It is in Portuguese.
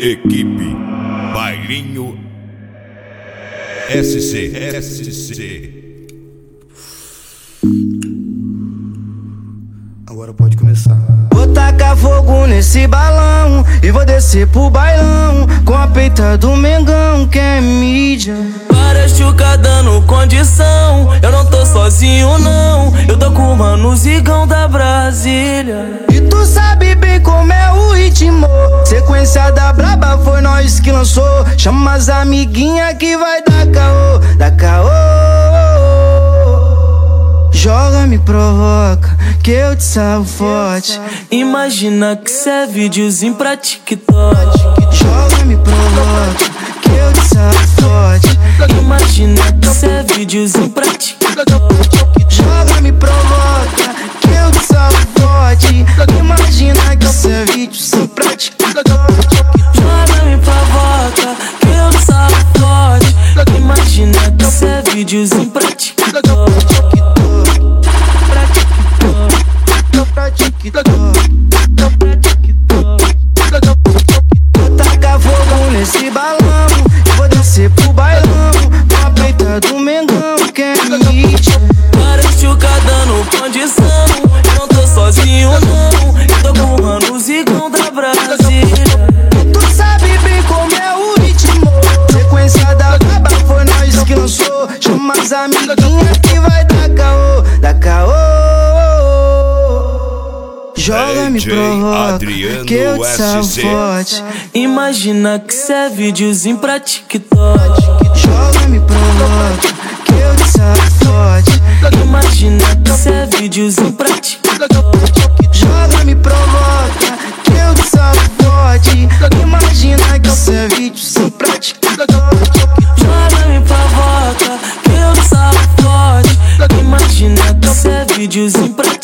Equipe Bailinho SC. Agora pode começar. Vou tacar fogo nesse balão e vou descer pro bailão com a peita do Mengão, que é mídia. Várias chuca dando condição, eu não tô sozinho não, eu tô com o mano Zigão da Brasília. E tu sabe bem como é o ritmo, sequência da braba foi nós que lançou. Chama as amiguinha que vai dar caô, dá caô. Joga, me provoca, que eu te salvo forte. Imagina que cê é videozinho pra TikTok. Joga, me provoca, que eu te salvo forte. Imagina que cê é videozinho pra TikTok. Joga, me provoca, que eu te salvo forte. Imagina que cê é videozinho pra TikTok. Joga, me provoca, que eu te salvo forte. Imagina que cê é videozinho pra TikTok. Vou tacar fogo nesse balão e vou descer pro bailão com a peita do Mengão, que é mídia. Várias chuca dando condição, eu não tô sozinho não, eu tô com o mano Zigão da Brasília. Tu sabe bem como é o ritmo, sequência da braba foi nós que lançou. Chama as amiguinha que vai dar caô, dá caô. Joga, me provoca, que eu te salvo forte. Imagina que cê é videozinho pra TikTok. Joga, me provoca, que eu te salvo forte. Imagina que cê é videozinho pra TikTok. Joga, me provoca, que eu te salvo forte. Imagina que cê é videozinho pra TikTok. Joga, me provoca, que eu te salvo forte. Imagina que cê é videozinho pra